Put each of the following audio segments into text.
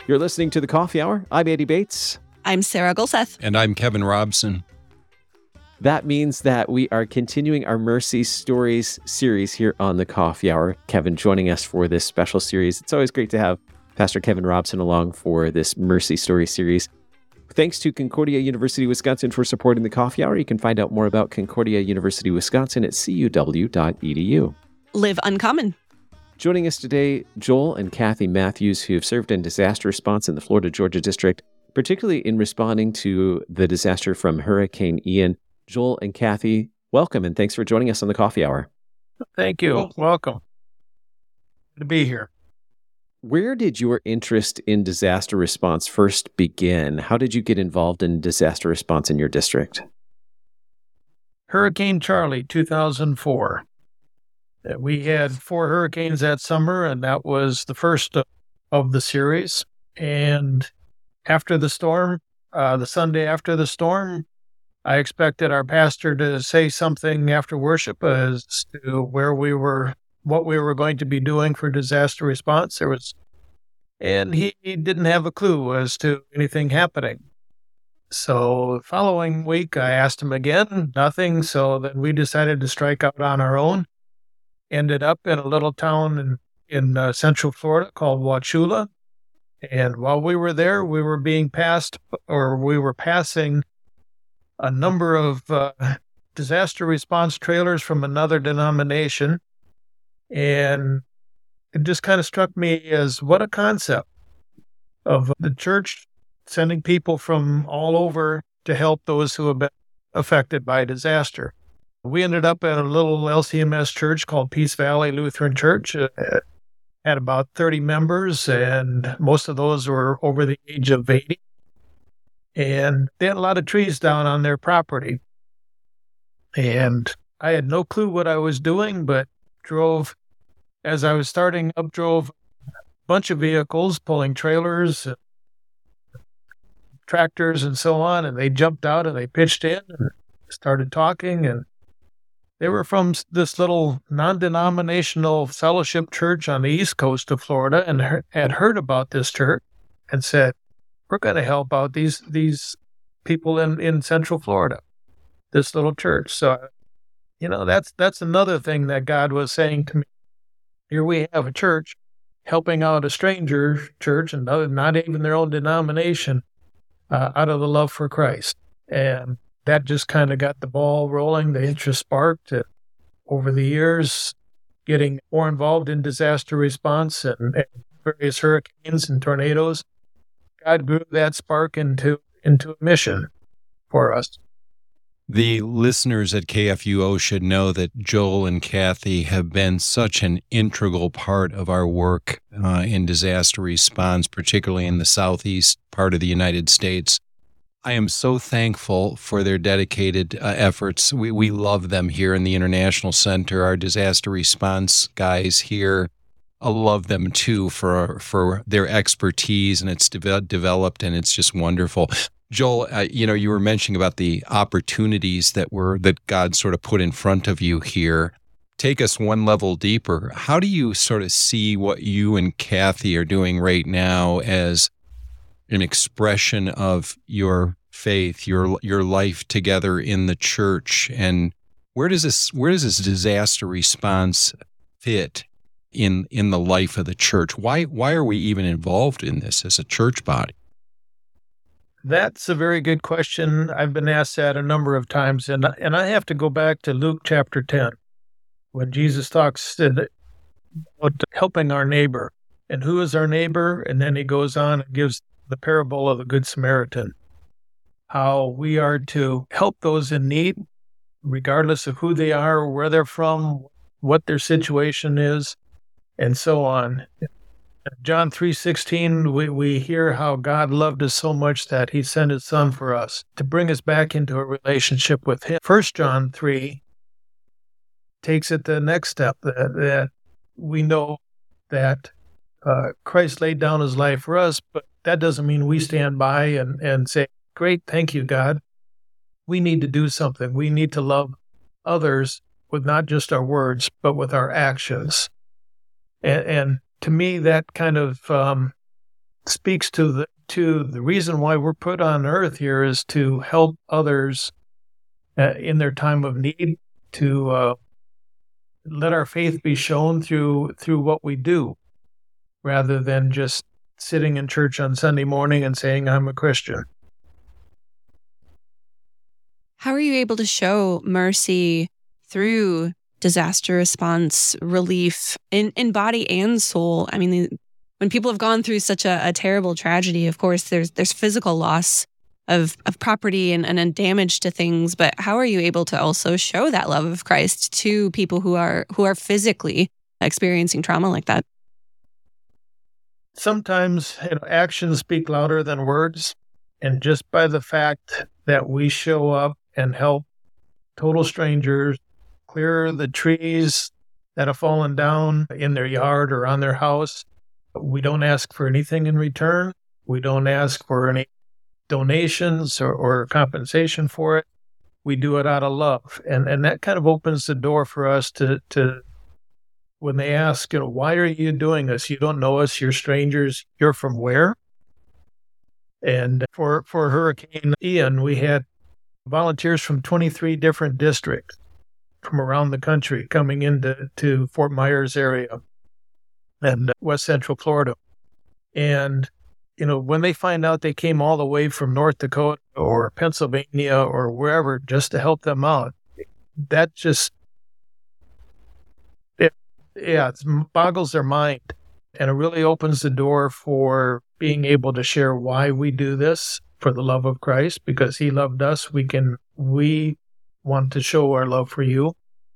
You're listening to The Coffee Hour. I'm Andy Bates. I'm Sarah Gulseth. And I'm Kevin Robson. That means that we are continuing our Mercy Stories series here on The Coffee Hour. Kevin joining us for this special series. It's always great to have Pastor Kevin Robson along for this Mercy Stories series. Thanks to Concordia University, Wisconsin for supporting The Coffee Hour. You can find out more about Concordia University, Wisconsin at cuw.edu. Live uncommon. Joining us today, Joel and Kathy Matthews, who have served in disaster response in the Florida-Georgia District, particularly in responding to the disaster from Hurricane Ian. Joel and Kathy, welcome, and thanks for joining us on The Coffee Hour. Thank you. Welcome. Good to be here. Where did your interest in disaster response first begin? How did you get involved in disaster response in your district? Hurricane Charley, 2004. We had 4 hurricanes that summer, and that was the first of the series. And after the storm, the Sunday after the storm, I expected our pastor to say something after worship as to what we were going to be doing for disaster response. And he didn't have a clue as to anything happening. So the following week, I asked him again, nothing. So then we decided to strike out on our own. Ended up in a little town in Central Florida called Wauchula. And while we were there, we were passing a number of disaster response trailers from another denomination. And it just kind of struck me as what a concept of the church sending people from all over to help those who have been affected by disaster. We ended up at a little LCMS church called Peace Valley Lutheran Church. It had about 30 members, and most of those were over the age of 80. And they had a lot of trees down on their property. And I had no clue what I was doing, but as I was starting up, drove a bunch of vehicles pulling trailers, tractors, and so on. And they jumped out and they pitched in and started talking. And they were from this little non-denominational fellowship church on the east coast of Florida and had heard about this church and said, we're going to help out these people in Central Florida, this little church. So, that's another thing that God was saying to me. Here we have a church helping out a stranger church and not even their own denomination out of the love for Christ. And that just kind of got the ball rolling. The interest sparked over the years, getting more involved in disaster response and various hurricanes and tornadoes. God grew that spark into a mission for us. The listeners at KFUO should know that Joel and Kathy have been such an integral part of our work in disaster response, particularly in the southeast part of the United States. I am so thankful for their dedicated efforts. We love them here in the International Center. Our disaster response guys here, I love them too for their expertise, and it's developed, and it's just wonderful. Joel, you were mentioning about the opportunities that God sort of put in front of you here. Take us one level deeper. How do you sort of see what you and Kathy are doing right now as an expression of your faith, your life together in the church, and where does this disaster response fit in the life of the church? Why are we even involved in this as a church body? That's a very good question. I've been asked that a number of times, and I have to go back to Luke chapter 10, when Jesus talks about helping our neighbor. And who is our neighbor? And then he goes on and gives the parable of the Good Samaritan, how we are to help those in need, regardless of who they are, where they're from, what their situation is, and so on. John 3:16, we hear how God loved us so much that he sent his son for us to bring us back into a relationship with him. 1 John 3 takes it the next step, that we know that Christ laid down his life for us, but that doesn't mean we stand by and say, great, thank you, God. We need to do something. We need to love others with not just our words, but with our actions. And to me, that kind of speaks to the reason why we're put on earth here is to help others in their time of need, to let our faith be shown through what we do, rather than just sitting in church on Sunday morning and saying, I'm a Christian. How are you able to show mercy through disaster response relief in body and soul? I mean, when people have gone through such a terrible tragedy, of course, there's physical loss of property and damage to things, but how are you able to also show that love of Christ to people who are physically experiencing trauma like that? Sometimes actions speak louder than words, and just by the fact that we show up and help total strangers clear the trees that have fallen down in their yard or on their house, we don't ask for anything in return. We don't ask for any donations or compensation for it. We do it out of love. And that kind of opens the door for us to when they ask, why are you doing this? You don't know us. You're strangers. You're from where? And for Hurricane Ian, we had volunteers from 23 different districts from around the country coming into Fort Myers area and West Central Florida. And, when they find out they came all the way from North Dakota or Pennsylvania or wherever just to help them out, that just, it boggles their mind. And it really opens the door for being able to share why we do this for the love of Christ, because he loved us. We want to show our love for you.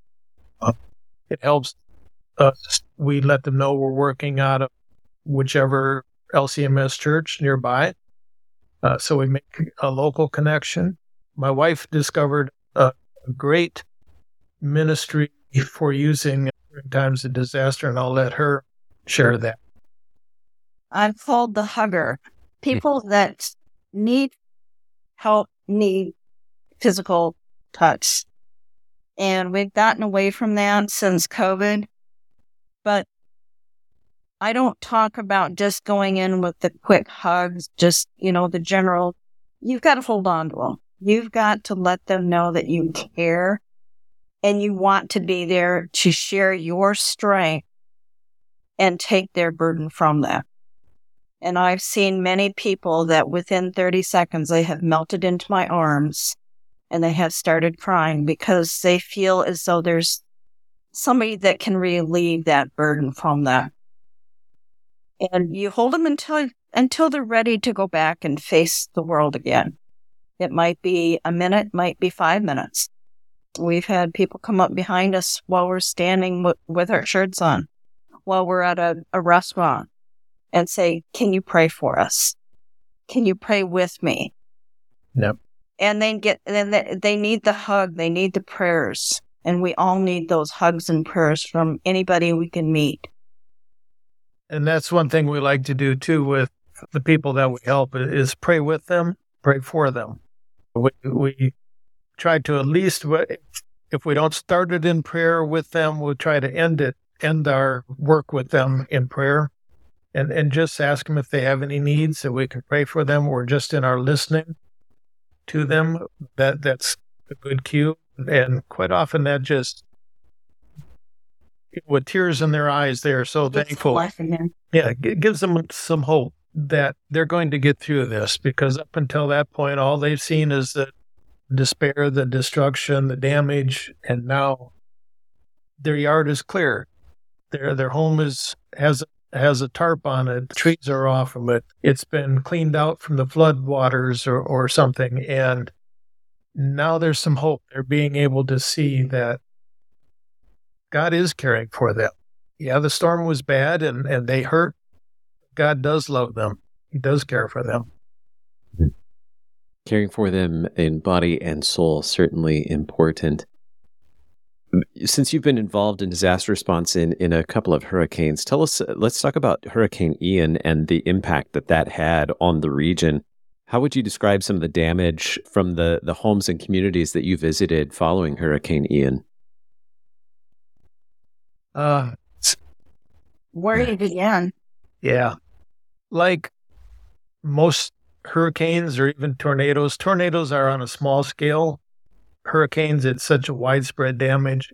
It helps us. We let them know we're working out of whichever LCMS church nearby. So we make a local connection. My wife discovered a great ministry for using during times of disaster, and I'll let her share that. I'm called the hugger. People that need help need physical touch. And we've gotten away from that since COVID. But I don't talk about just going in with the quick hugs, just, the general. You've got to hold on to them. You've got to let them know that you care and you want to be there to share your strength and take their burden from them. And I've seen many people that within 30 seconds, they have melted into my arms and they have started crying because they feel as though there's somebody that can relieve that burden from them. And you hold them until they're ready to go back and face the world again. It might be a minute, might be 5 minutes. We've had people come up behind us while we're standing with our shirts on, while we're at a restaurant, and say, can you pray for us? Can you pray with me? Yep. And they need the hug. They need the prayers. And we all need those hugs and prayers from anybody we can meet. And that's one thing we like to do, too, with the people that we help, is pray with them, pray for them. We try to at least, if we don't start it in prayer with them, we'll try to end our work with them in prayer. And just ask them if they have any needs so we can pray for them, or just in our listening to them. That's a good cue. And quite often that just, with tears in their eyes, they are so thankful. Yeah, it gives them some hope that they're going to get through this, because up until that point, all they've seen is the despair, the destruction, the damage, and now their yard is clear. Their home has a tarp on it. The trees are off of it. It's been cleaned out from the flood waters or something. And now there's some hope. They're being able to see that God is caring for them. Yeah, the storm was bad and they hurt. God does love them. He does care for them. Caring for them in body and soul, certainly important. Since you've been involved in disaster response in a couple of hurricanes, let's talk about Hurricane Ian and the impact that had on the region. How would you describe some of the damage from the homes and communities that you visited following Hurricane Ian? Where did it begin? Yeah. Like most hurricanes or even tornadoes are on a small scale. Hurricanes, it's such a widespread damage.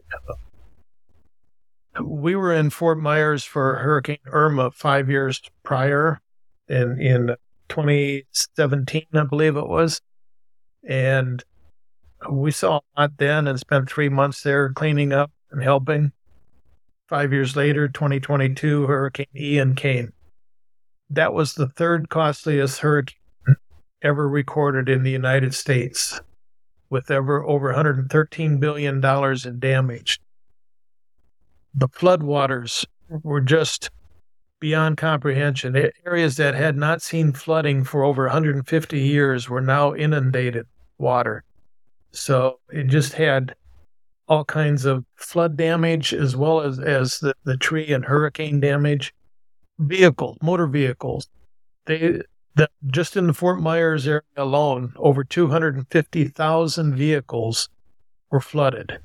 We were in Fort Myers for Hurricane Irma 5 years prior in 2017, I believe it was. And we saw a lot then and spent 3 months there cleaning up and helping. 5 years later, 2022, Hurricane Ian came. That was the third costliest hurricane ever recorded in the United States, with over $113 billion in damage. The floodwaters were just beyond comprehension. Areas that had not seen flooding for over 150 years were now inundated with water. So it just had all kinds of flood damage as well as the tree and hurricane damage. Motor vehicles. Just in the Fort Myers area alone, over 250,000 vehicles were flooded.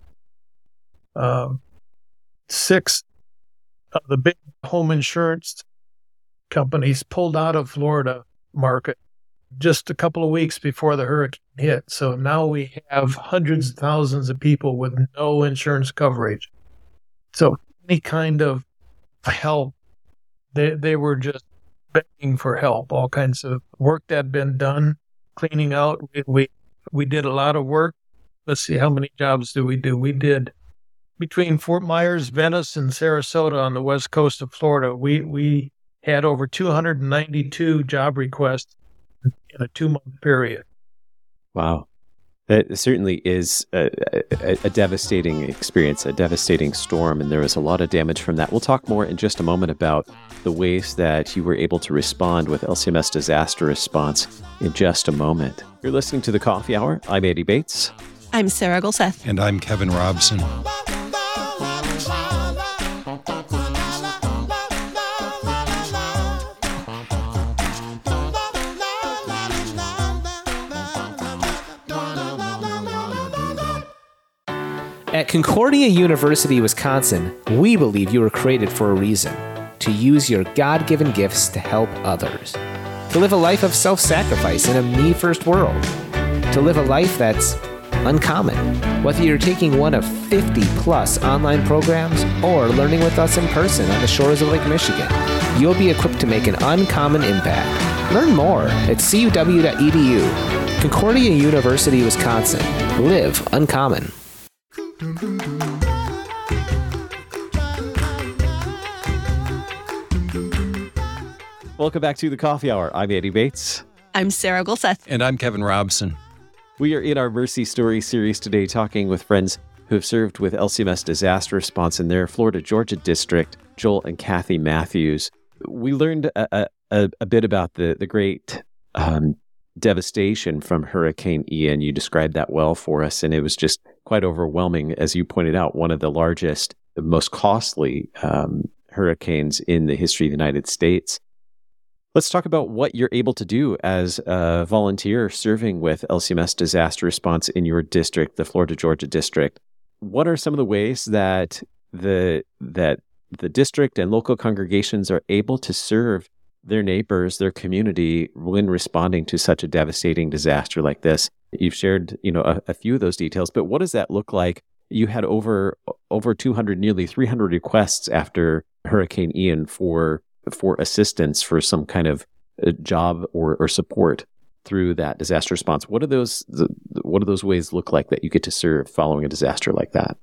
6 of the big home insurance companies pulled out of Florida market just a couple of weeks before the hurricane hit. So now we have hundreds of thousands of people with no insurance coverage. So any kind of help, they were just begging for help. All kinds of work that had been done, cleaning out. We did a lot of work. Let's see, how many jobs do? We did between Fort Myers, Venice, and Sarasota on the west coast of Florida. We had over 292 job requests in a 2-month period. Wow. That certainly is a devastating experience, a devastating storm, and there was a lot of damage from that. We'll talk more in just a moment about the ways that you were able to respond with LCMS Disaster Response in just a moment. You're listening to The Coffee Hour. I'm Andy Bates. I'm Sarah Gulseth. And I'm Kevin Robson. At Concordia University, Wisconsin, we believe you were created for a reason: to use your God-given gifts to help others, to live a life of self-sacrifice in a me-first world, to live a life that's uncommon. Whether you're taking one of 50-plus online programs or learning with us in person on the shores of Lake Michigan, you'll be equipped to make an uncommon impact. Learn more at cuw.edu. Concordia University, Wisconsin. Live uncommon. Welcome back to The Coffee Hour. I'm Andy Bates. I'm Sarah Gulseth. And I'm Kevin Robson. We are in our Mercy Story series today, talking with friends who have served with LCMS Disaster Response in their Florida-Georgia district, Joel and Kathy Matthews. We learned a bit about the great devastation from Hurricane Ian. You described that well for us, and it was just quite overwhelming. As you pointed out, one of the largest, most costly hurricanes in the history of the United States. Let's talk about what you're able to do as a volunteer serving with LCMS Disaster Response in your district, the Florida-Georgia district. What are some of the ways that the district and local congregations are able to serve their neighbors, their community, when responding to such a devastating disaster like this? You've shared, a few of those details, but what does that look like? You had over 200, nearly 300 requests after Hurricane Ian for assistance, for some kind of job or support through that disaster response. What do those ways look like that you get to serve following a disaster like that?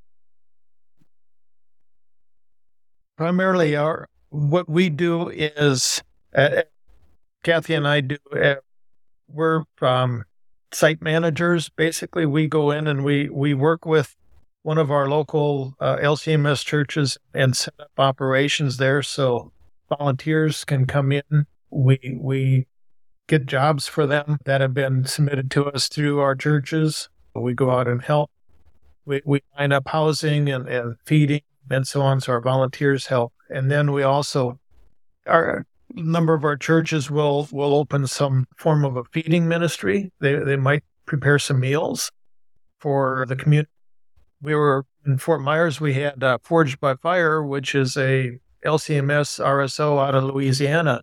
Primarily, what we do is, Kathy and I do, we're site managers. Basically, we go in and we work with one of our local LCMS churches and set up operations there so volunteers can come in. We get jobs for them that have been submitted to us through our churches. We go out and help. We line up housing and feeding and so on, so our volunteers help. And then we also, a number of our churches will open some form of a feeding ministry. They might prepare some meals for the community. We were in Fort Myers. We had Forged by Fire, which is a LCMS RSO out of Louisiana,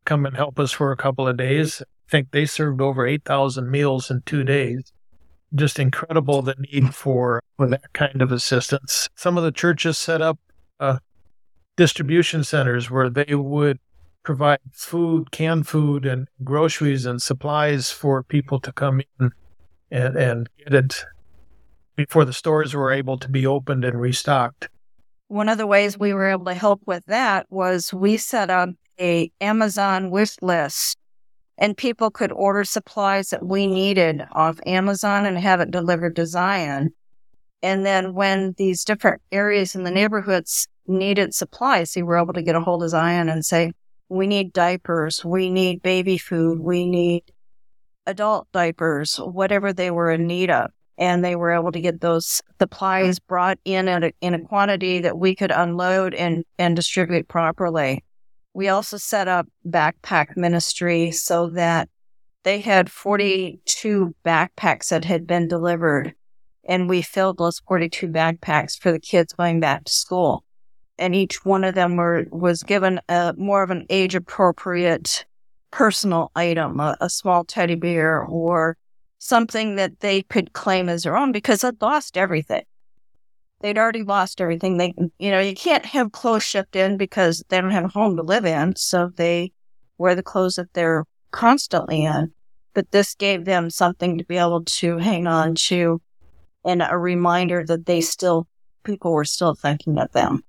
come and help us for a couple of days. I think they served over 8,000 meals in 2 days. Just incredible, the need for that kind of assistance. Some of the churches set up distribution centers where they would provide food, canned food, and groceries and supplies for people to come in and get it before the stores were able to be opened and restocked. One of the ways we were able to help with that was we set up a Amazon wish list, and people could order supplies that we needed off Amazon and have it delivered to Zion. And then when these different areas in the neighborhoods needed supplies, they were able to get a hold of Zion and say, we need diapers, we need baby food, we need adult diapers, whatever they were in need of. And they were able to get those supplies brought in in a quantity that we could unload and distribute properly. We also set up backpack ministry so that they had 42 backpacks that had been delivered, and we filled those 42 backpacks for the kids going back to school. And each one of them was given more of an age-appropriate personal item, a small teddy bear or something that they could claim as their own, because they'd lost everything. They'd already lost everything. You can't have clothes shipped in because they don't have a home to live in, so they wear the clothes that they're constantly in. But this gave them something to be able to hang on to, and a reminder that people were still thinking of them.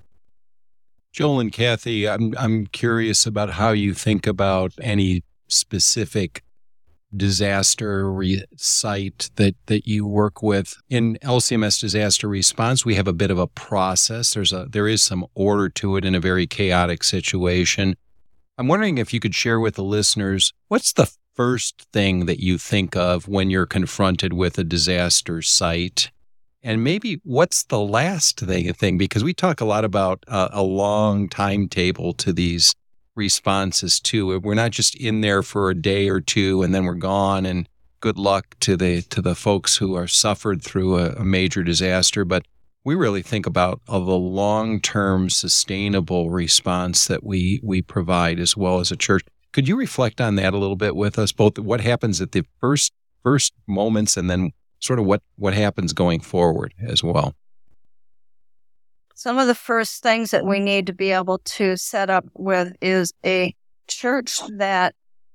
Joel and Kathy, I'm curious about how you think about any specific disaster site that you work with. In LCMS disaster response, we have a bit of a process. There is some order to it in a very chaotic situation. I'm wondering if you could share with the listeners, what's the first thing that you think of when you're confronted with a disaster site? And maybe what's the last thing? Because we talk a lot about a long timetable to these responses too. We're not just in there for a day or two and then we're gone, and good luck to the folks who are suffered through a major disaster. But we really think about the long-term sustainable response that we provide as well as a church. Could you reflect on that a little bit with us, both what happens at the first moments and then sort of what happens going forward as well? Some of the first things that we need to be able to set up with is a church that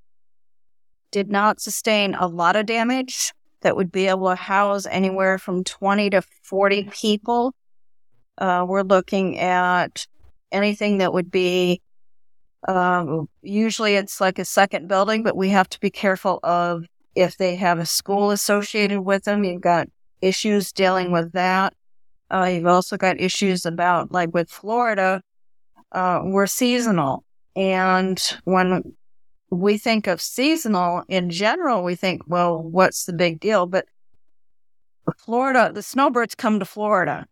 did not sustain a lot of damage, that would be able to house anywhere from 20 to 40 people. We're looking at anything that would be, usually it's like a second building, but we have to be careful of if they have a school associated with them. You've got issues dealing with that. You've also got issues about, like with Florida, we're seasonal. And when we think of seasonal in general, we think, well, what's the big deal? But Florida, the snowbirds come to Florida,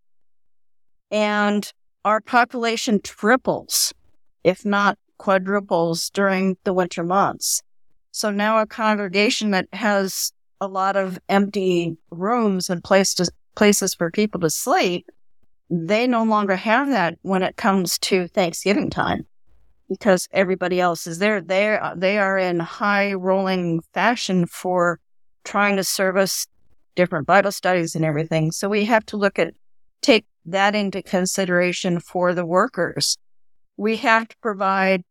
and our population triples, if not quadruples, during the winter months. So now a congregation that has a lot of empty rooms and places for people to sleep, they no longer have that when it comes to Thanksgiving time, because everybody else is there. They are in high rolling fashion for trying to service different Bible studies and everything. So we have to take that into consideration for the workers. We have to provide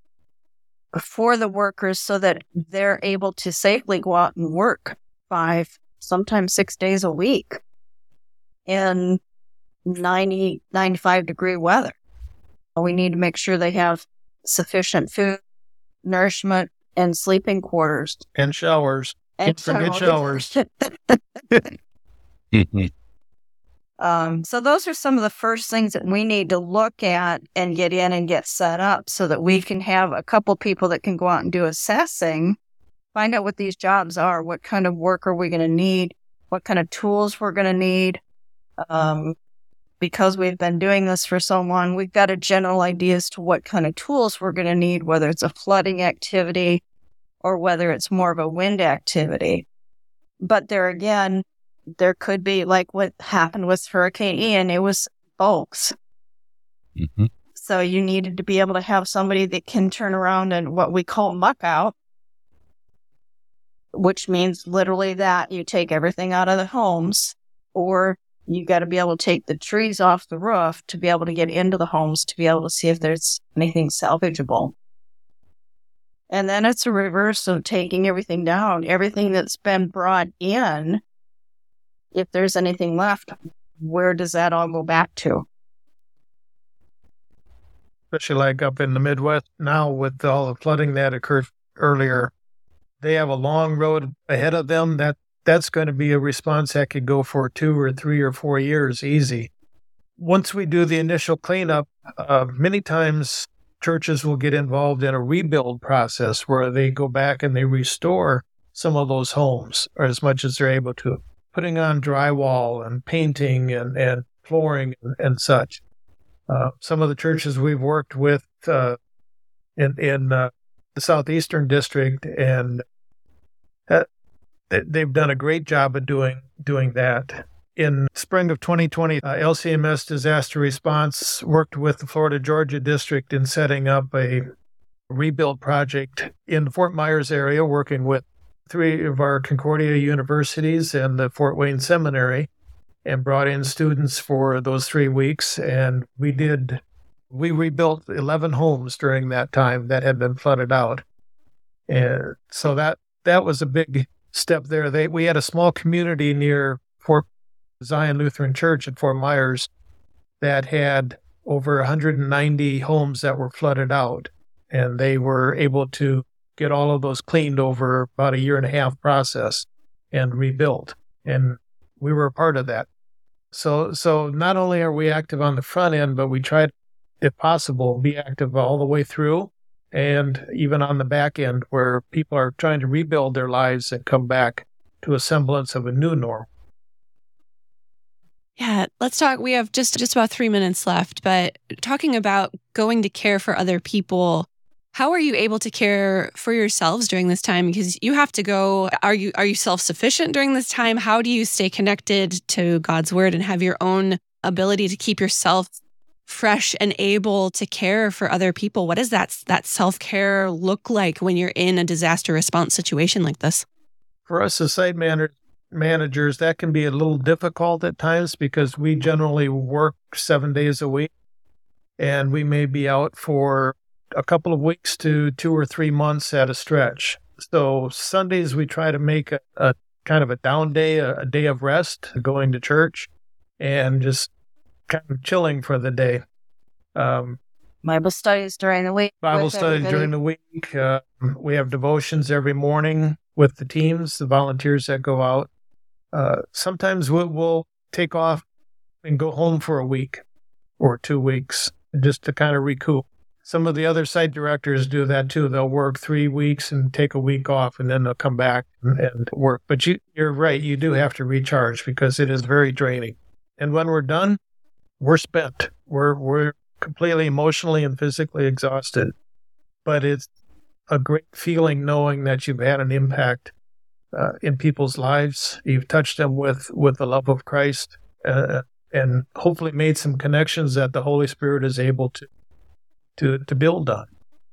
for the workers so that they're able to safely go out and work 5, sometimes 6 days a week in 90, 95 degree weather. We need to make sure they have sufficient food, nourishment, and sleeping quarters. And showers. And forget showers. So those are some of the first things that we need to look at and get in and get set up so that we can have a couple people that can go out and do assessing, find out what these jobs are, what kind of work are we going to need, what kind of tools we're going to need. Because we've been doing this for so long, we've got a general idea as to what kind of tools we're going to need, whether it's a flooding activity or whether it's more of a wind activity. But there again, there could be like what happened with Hurricane Ian. It was folks. Mm-hmm. So you needed to be able to have somebody that can turn around and what we call muck out, which means literally that you take everything out of the homes, or you got to be able to take the trees off the roof to be able to get into the homes to be able to see if there's anything salvageable. And then it's a reverse of taking everything down, everything that's been brought in. If there's anything left, where does that all go back to? Especially like up in the Midwest now with all the flooding that occurred earlier, they have a long road ahead of them. That's going to be a response that could go for 2 or 3 or 4 years easy. Once we do the initial cleanup, many times churches will get involved in a rebuild process where they go back and they restore some of those homes, or as much as they're able to, putting on drywall and painting and flooring and such. Some of the churches we've worked with in the Southeastern District, and they've done a great job of doing that. In spring of 2020, LCMS Disaster Response worked with the Florida-Georgia District in setting up a rebuild project in the Fort Myers area, working with 3 of our Concordia universities and the Fort Wayne Seminary, and brought in students for those 3 weeks. And we rebuilt 11 homes during that time that had been flooded out. And so that was a big step there. We had a small community near Fort Zion Lutheran Church at Fort Myers that had over 190 homes that were flooded out. And they were able to get all of those cleaned over about a 1.5-year process and rebuilt. And we were a part of that. So not only are we active on the front end, but we try to, if possible, be active all the way through, and even on the back end where people are trying to rebuild their lives and come back to a semblance of a new norm. Yeah, let's talk. We have just about 3 minutes left, but talking about going to care for other people, how are you able to care for yourselves during this time? Because you have to go. Are you self-sufficient during this time? How do you stay connected to God's word and have your own ability to keep yourself fresh and able to care for other people? What does that self-care look like when you're in a disaster response situation like this? For us as site managers, that can be a little difficult at times because we generally work 7 days a week, and we may be out for a couple of weeks to 2 or 3 months at a stretch. So Sundays we try to make a kind of a down day, a day of rest, going to church and just kind of chilling for the day. Bible studies during the week. Bible studies during the week. We have devotions every morning with the teams, the volunteers that go out. Sometimes we'll take off and go home for a week or 2 weeks just to kind of recoup. Some of the other site directors do that too. They'll work 3 weeks and take a week off, and then they'll come back and work. But you're right. You do have to recharge because it is very draining. And when we're done, we're spent. We're completely emotionally and physically exhausted. But it's a great feeling knowing that you've had an impact in people's lives. You've touched them with the love of Christ, and hopefully made some connections that the Holy Spirit is able to build on.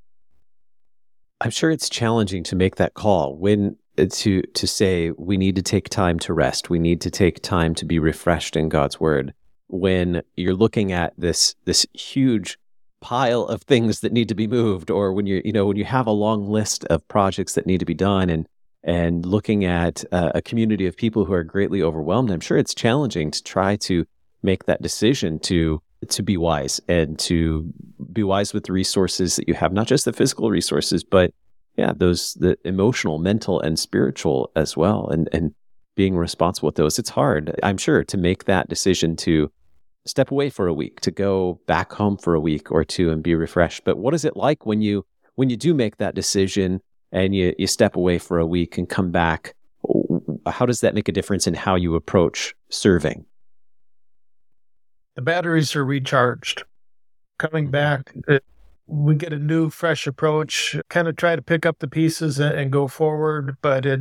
I'm sure it's challenging to make that call when to say we need to take time to rest. We need to take time to be refreshed in God's word. When you're looking at this huge pile of things that need to be moved, or when you have a long list of projects that need to be done, and looking at a community of people who are greatly overwhelmed, I'm sure it's challenging to try to make that decision to be wise, and to be wise with the resources that you have, not just the physical resources, but the emotional, mental, and spiritual as well, and being responsible with those. It's hard, I'm sure, to make that decision to step away for a week, to go back home for a week or two and be refreshed. But what is it like when you do make that decision and you step away for a week and come back? How does that make a difference in how you approach serving? The batteries are recharged. Coming back, we get a new, fresh approach, kind of try to pick up the pieces and go forward, but I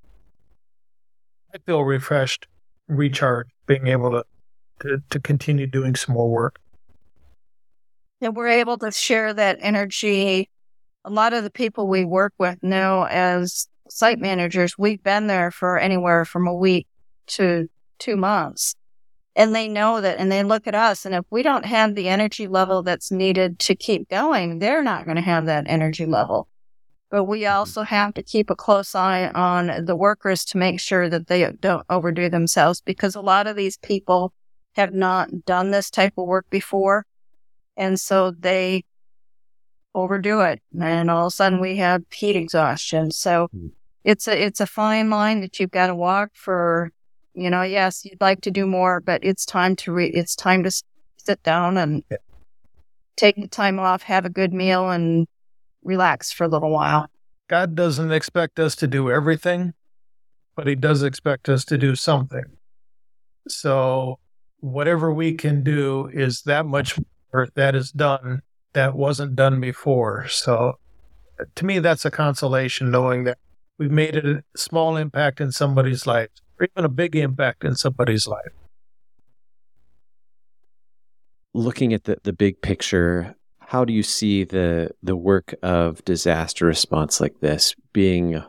feel refreshed, recharged, being able to continue doing some more work. that we're able to share that energy. A lot of the people we work with know as site managers, we've been there for anywhere from a week to 2 months. And they know that, and they look at us, and if we don't have the energy level that's needed to keep going, they're not going to have that energy level. But we also have to keep a close eye on the workers to make sure that they don't overdo themselves, because a lot of these people have not done this type of work before. And so they overdo it. And all of a sudden we have heat exhaustion. So it's a fine line that you've got to walk for, yes, you'd like to do more, but it's time to sit down and take the time off, have a good meal, and relax for a little while. God doesn't expect us to do everything, but He does expect us to do something. So whatever we can do is that much more that is done that wasn't done before. So to me, that's a consolation, knowing that we've made a small impact in somebody's life, or even a big impact in somebody's life. Looking at the big picture, how do you see the work of disaster response like this being,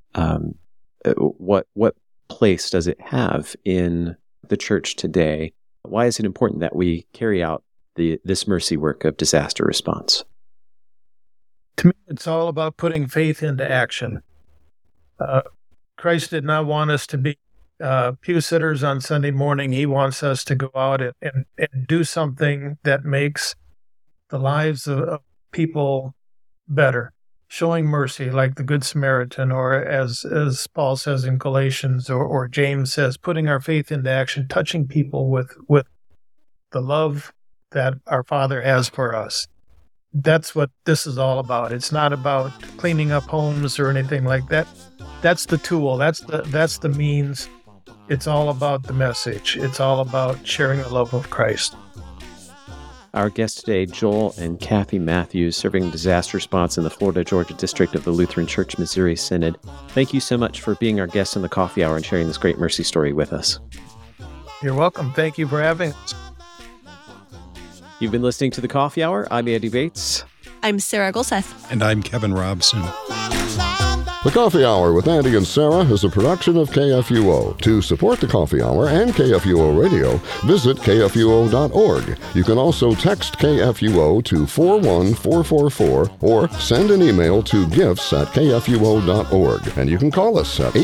what place does it have in the church today? Why is it important that we carry out this mercy work of disaster response? To me, it's all about putting faith into action. Christ did not want us to be pew sitters on Sunday morning. He wants us to go out and do something that makes the lives of people better, showing mercy like the Good Samaritan, or as Paul says in Galatians, or James says, putting our faith into action, touching people with the love that our Father has for us. That's what this is all about. It's not about cleaning up homes or anything like that. That's the tool. That's the means. It's all about the message. It's all about sharing the love of Christ. Our guests today, Joel and Kathy Matthews, serving disaster response in the Florida-Georgia District of the Lutheran Church Missouri Synod. Thank you so much for being our guests in the Coffee Hour and sharing this great mercy story with us. You're welcome. Thank you for having us. You've been listening to the Coffee Hour. I'm Andy Bates. I'm Sarah Golseth. And I'm Kevin Robson. The Coffee Hour with Andy and Sarah is a production of KFUO. To support the Coffee Hour and KFUO Radio, visit KFUO.org. You can also text KFUO to 41444 or send an email to gifts@KFUO.org. And you can call us at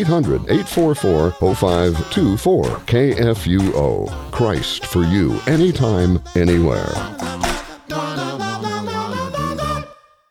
800-844-0524. KFUO. Christ for you, anytime, anywhere.